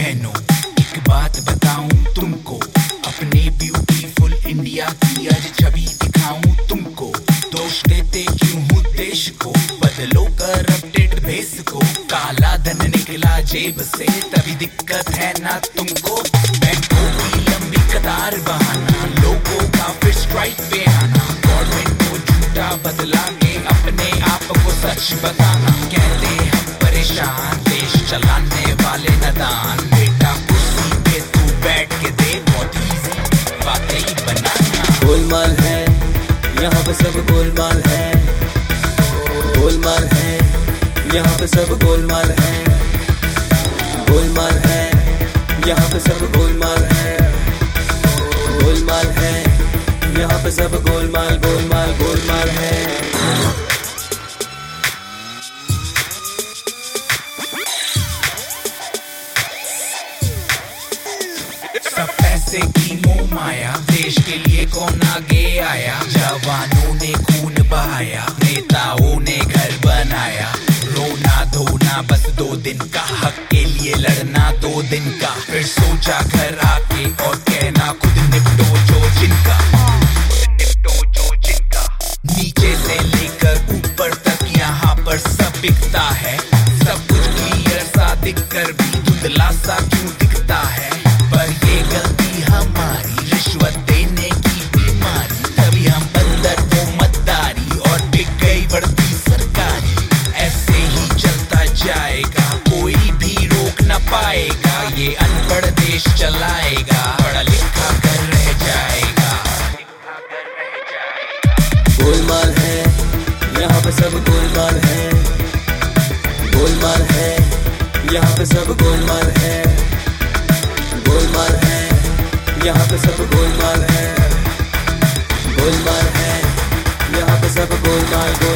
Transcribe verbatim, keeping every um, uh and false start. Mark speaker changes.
Speaker 1: बहनों, एक बात बताऊं तुमको, अपने ब्यूटीफुल इंडिया की आज छवि दिखाऊं तुमको। दोष देते क्यों हूँ देश को, बदलो करप्टेड भेस को। काला धन निकला जेब से तभी दिक्कत है ना तुमको। बैंकों की लंबी कतार बहाना, लोगों का फिर स्ट्राइक पे आना। गवर्नमेंट को झूठा बदला के अपने आप को सच बताना। कहते हम परेशान, देश चलाने वाले नादान। बेटा कुर्सी पे तू बैठ के दे, बहुत इजी वाकई बनाना।
Speaker 2: गोलमाल है यहाँ पे सब गोलमाल है, गोलमाल है यहाँ पे सब गोलमाल है, गोलमाल है यहाँ पे सब गोलमाल है, गोलमाल है यहाँ पे सब गोलमाल गोलमाल गोलमाल है।
Speaker 1: सब पैसे की मोह माया, देश के लिए कौन आगे आया। जवानों ने खून बहाया, नेताओं ने घर बनाया। रोना धोना बस दो दिन का, हक के लिए लड़ना दो दिन का। फिर सोचा घर आके और कहना खुद निपटो जो जिनका, निपटो जो जिनका। नीचे से लेकर ऊपर तक यहाँ पर सब बिकता है। सब कुछ क्लियर सा दिख कर भी धुंधला सा क्यों दिखता है। पर ये गलती हमारी, रिश्वत देने की बीमारी। तभी हम अंदर वो मतदारी और बिक गई बढ़ती सरकारी। ऐसे ही चलता जाएगा, कोई भी रोक न पाएगा। ये अनपढ़ देश चलाएगा, पढ़ा लिखा कर रह जाएगा।
Speaker 2: गोलमाल है यहाँ पे सब गोलमाल है, गोलमाल है यहाँ पे सब गोलमाल है, गोलमाल है यहाँ पे सब गोलमाल है, गोलमाल है यहाँ पे सब गोलमाल।